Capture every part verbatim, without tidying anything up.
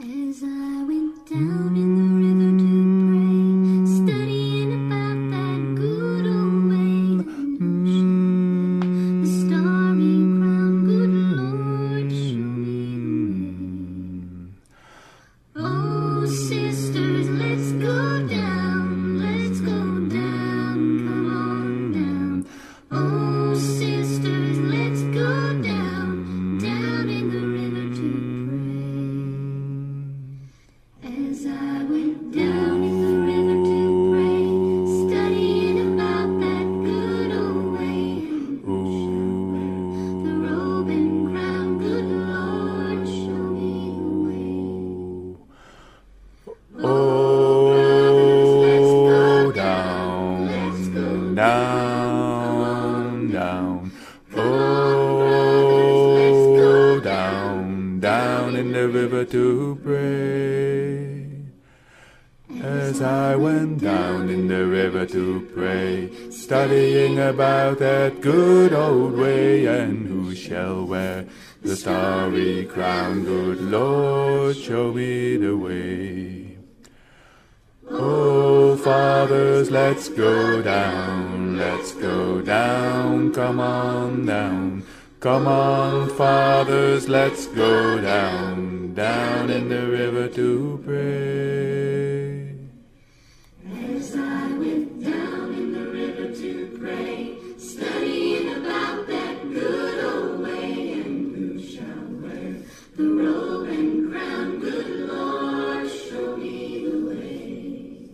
As I went down in the river to pray, studying about that good old way, mm. the starry crown, good Lord, show me the way. Oh, sisters, let's go down, let's go down, come on down. Oh, sisters, let's go down, down in the river to pray. As I went down in the river to pray, studying about that good old way, the robe and crown, good Lord, show me the way. Oh, down, let's go down, down. Oh, down, down in the river to pray. As I went down in the river to pray, studying about that good old way, and who shall wear the starry crown, good Lord, show me the way. Oh, fathers, let's go down, let's go down, come on down. Come on, fathers, let's go down, down in the river to pray. As I went down in the river to pray, studying about that good old way, and who shall wear the robe and crown, good Lord, show me the way.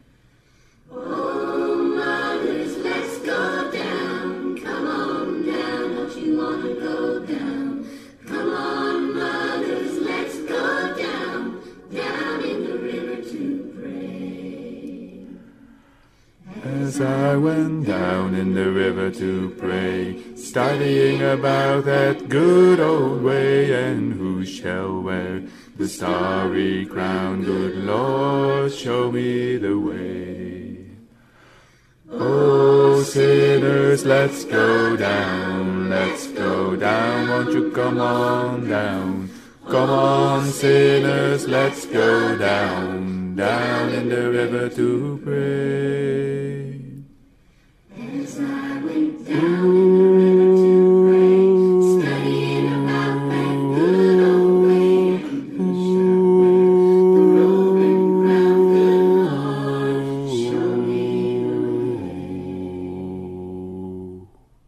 Oh, mothers, let's go down, come on down, don't you want to go down? Come on, mothers, let's go down, down in the river to pray. As I went down in the river to pray, studying about that good old way, and who shall wear the starry crown, good Lord, show me the way. Oh, sinners, let's go down, let's go down, won't you come on down? Come on, sinners, let's go down, down in the river to pray. As I went down